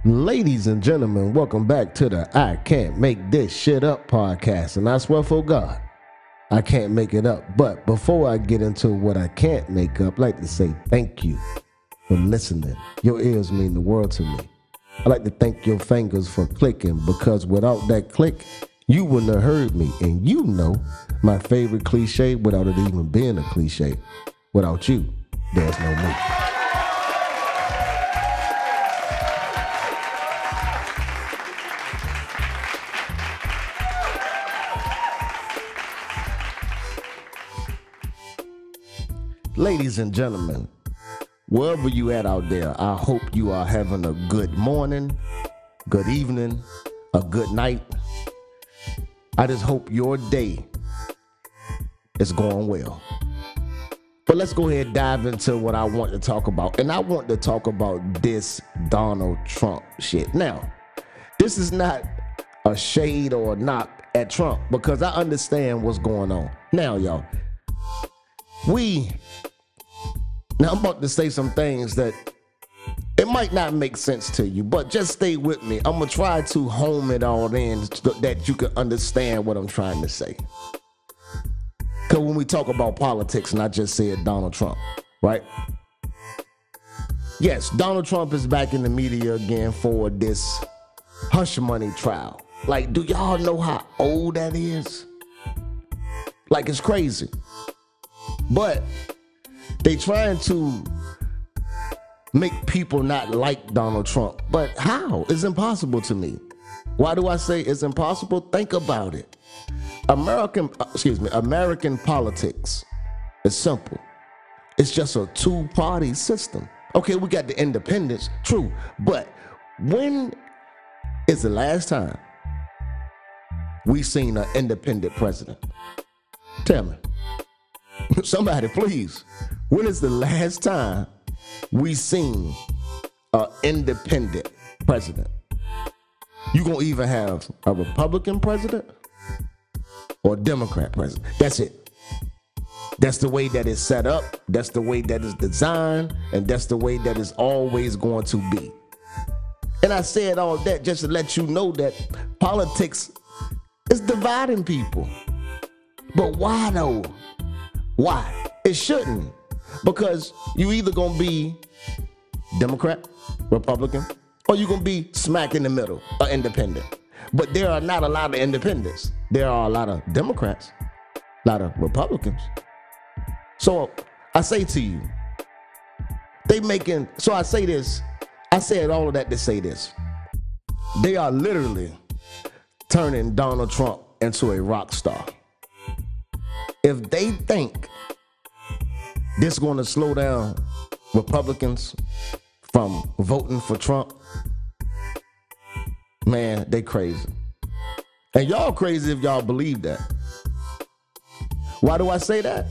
Ladies and gentlemen, welcome back to the I Can't Make This Shit Up podcast. And I swear for God, I can't make it up. But before I get into what I can't make up, I'd like to say thank you for listening. Your ears mean the world to me. I'd like to thank your fingers for clicking, because without that click, you wouldn't have heard me. And you know my favorite cliche, without it even being a cliche, without you, there's no me. Ladies and gentlemen, wherever you at out there, I hope you are having a good morning, good evening, a good night. I just hope your day is going well. But let's go ahead and dive into what I want to talk about. And I want to talk about this Donald Trump shit. Now, this is not a shade or a knock at Trump, because I understand what's going on. Now, y'all, Now, I'm about to say some things that it might not make sense to you, but just stay with me. I'm going to try to home it all in so that you can understand what I'm trying to say. Because when we talk about politics, and I just said Donald Trump, right? Yes, Donald Trump is back in the media again for this hush money trial. Like, do y'all know how old that is? Like, it's crazy. But they trying to make people not like Donald Trump. But how? It's impossible to me. Why do I say it's impossible? Think about it. American politics is simple. It's just a two-party system. Okay, we got the independents, true. But when is the last time we seen an independent president? Tell me. Somebody, please. When is the last time we seen an independent president? You gonna even have a Republican president or a Democrat president? That's it. That's the way that it's set up. That's the way that it's designed. And that's the way that it's always going to be. And I said all that just to let you know that politics is dividing people. But why though? Why? It shouldn't. Because you either gonna be Democrat, Republican, or you gonna be smack in the middle, or independent. But there are not a lot of independents. There are a lot of Democrats, a lot of Republicans. So I say to you, I say this, I said all of that to say this. They are literally turning Donald Trump into a rock star. If they think this is going to slow down Republicans from voting for Trump, man, they crazy. And y'all crazy if y'all believe that. Why do I say that?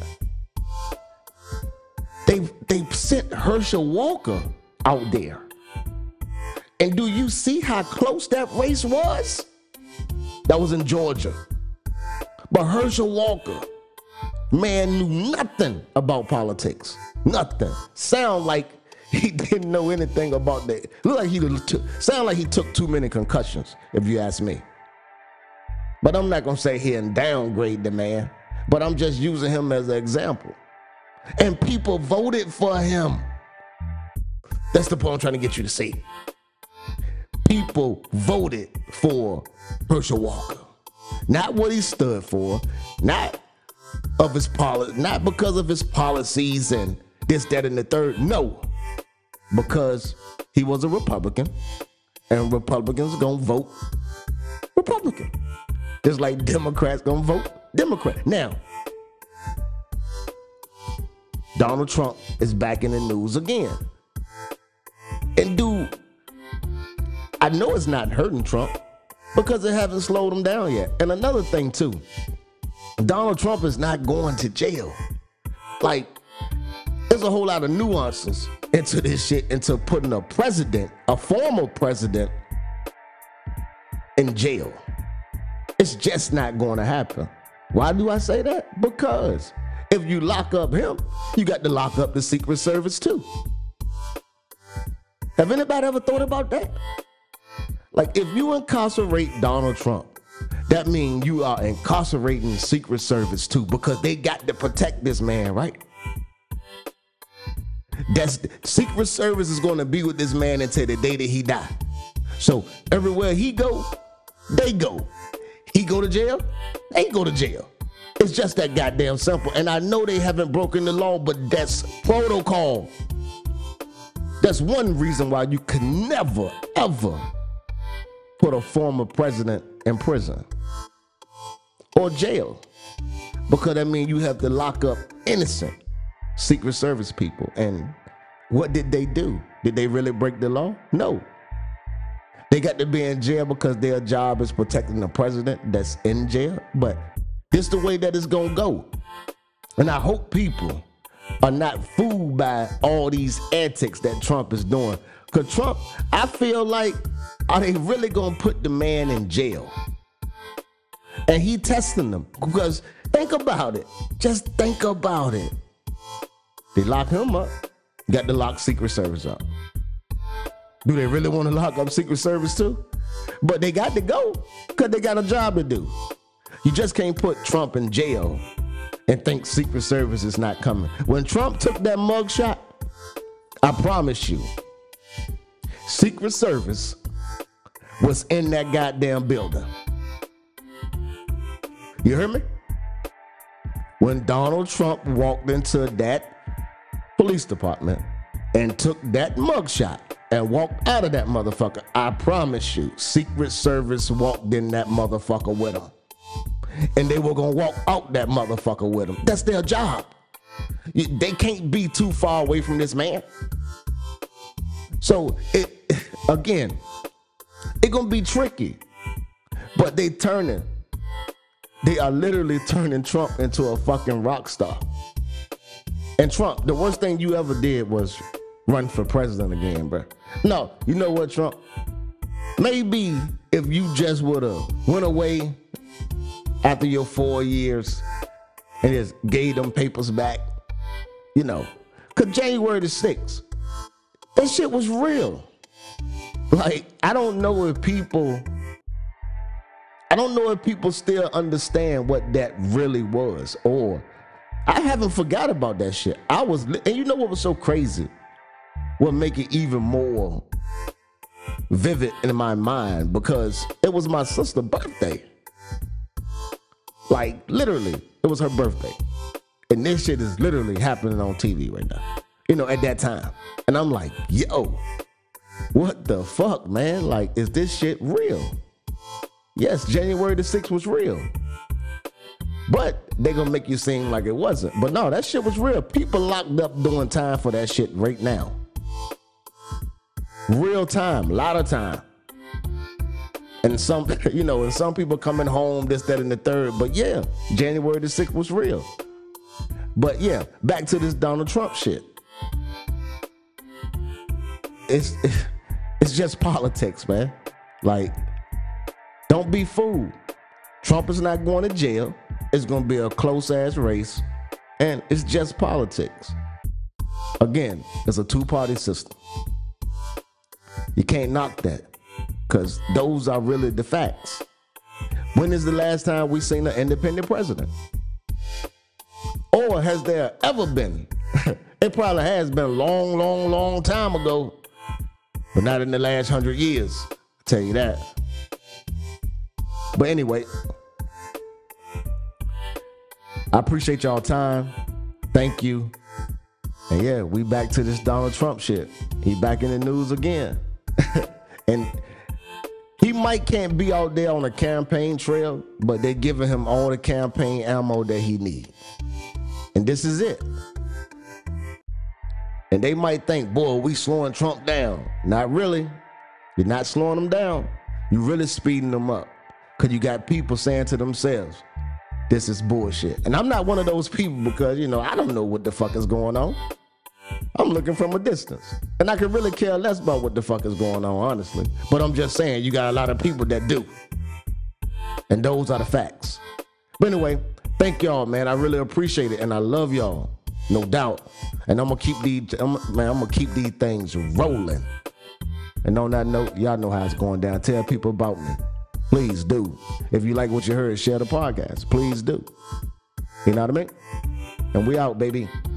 They sent Herschel Walker out there. And do you see how close that race was? That was in Georgia. But Herschel Walker, man, knew nothing about politics. Nothing. Sound like he didn't know anything about that. Look like sound like he took too many concussions, if you ask me. But I'm not gonna say here and downgrade the man, but I'm just using him as an example. And people voted for him. That's the point I'm trying to get you to see. People voted for Herschel Walker. Not what he stood for, not because of his policies and this, that, and the third. No, because he was a Republican, and Republicans gonna vote Republican, just like Democrats gonna vote Democrat. Now, Donald Trump is back in the news again, and dude, I know it's not hurting Trump because it hasn't slowed him down yet. And another thing too, Donald Trump is not going to jail. Like, there's a whole lot of nuances into this shit, into putting a former president in jail. It's just not going to happen. Why do I say that? Because if you lock up him, you got to lock up the Secret Service too. Have anybody ever thought about that? Like, if you incarcerate Donald Trump, that means you are incarcerating Secret Service too, because they got to protect this man, right? That's Secret Service is going to be with this man until the day that he die. So everywhere he go, they go. He go to jail, they go to jail. It's just that goddamn simple. And I know they haven't broken the law, but that's protocol. That's one reason why you can never, ever put a former president in prison or jail. Because that means you have to lock up innocent Secret Service people. And what did they do? Did they really break the law? No. They got to be in jail because their job is protecting the president that's in jail. But this the way that it's going to go. And I hope people are not fooled by all these antics that Trump is doing. Because Trump, I feel like, are they really going to put the man in jail? And he testing them. Because think about it. Just think about it. They lock him up. Got to lock Secret Service up. Do they really want to lock up Secret Service too? But they got to go because they got a job to do. You just can't put Trump in jail and think Secret Service is not coming. When Trump took that mugshot, I promise you, Secret Service was in that goddamn building. You hear me? When Donald Trump walked into that police department and took that mugshot and walked out of that motherfucker, I promise you, Secret Service walked in that motherfucker with him. And they were gonna walk out that motherfucker with him. That's their job. They can't be too far away from this man. So, again, it's gonna be tricky. But they are literally turning Trump into a fucking rock star. And Trump, the worst thing you ever did was run for president again, bro. No, you know what, Trump? Maybe if you just would have went away after your 4 years and just gave them papers back, you know, because January the 6th, that shit was real. Like, I don't know if people still understand what that really was, or I haven't forgot about that shit. And you know what was so crazy? What make it even more vivid in my mind, because it was my sister's birthday. Like, literally, it was her birthday. And this shit is literally happening on TV right now. You know, at that time. And I'm like, yo, what the fuck, man? Like, is this shit real? Yes, January the 6th was real. But they gonna make you seem like it wasn't. But no, that shit was real. People locked up doing time for that shit right now. Real time, a lot of time. And some people coming home, this, that, and the third. But yeah, January the 6th was real. But yeah, back to this Donald Trump shit. It's just politics, man. Like, don't be fooled. Trump is not going to jail. It's going to be a close-ass race. And it's just politics. Again, it's a two-party system. You can't knock that, because those are really the facts. When is the last time we seen an independent president? Or has there ever been? It probably has been a long, long, long time ago, but not in the last 100 years. I'll tell you that. But anyway, I appreciate y'all time. Thank you. And yeah, we back to this Donald Trump shit. He back in the news again. And he can't be out there on a campaign trail, but they're giving him all the campaign ammo that he needs. And this is it. And they might think, boy, we slowing Trump down. Not really. You're not slowing him down. You're really speeding him up. Because you got people saying to themselves, this is bullshit. And I'm not one of those people, because, I don't know what the fuck is going on. I'm looking from a distance. And I could really care less about what the fuck is going on, honestly. But I'm just saying, you got a lot of people that do. And those are the facts. But anyway, thank y'all, man. I really appreciate it. And I love y'all. No doubt. And I'm gonna keep these things rolling. And on that note, y'all know how it's going down. Tell people about me. Please do. If you like what you heard, share the podcast. Please do. You know what I mean? And we out, baby.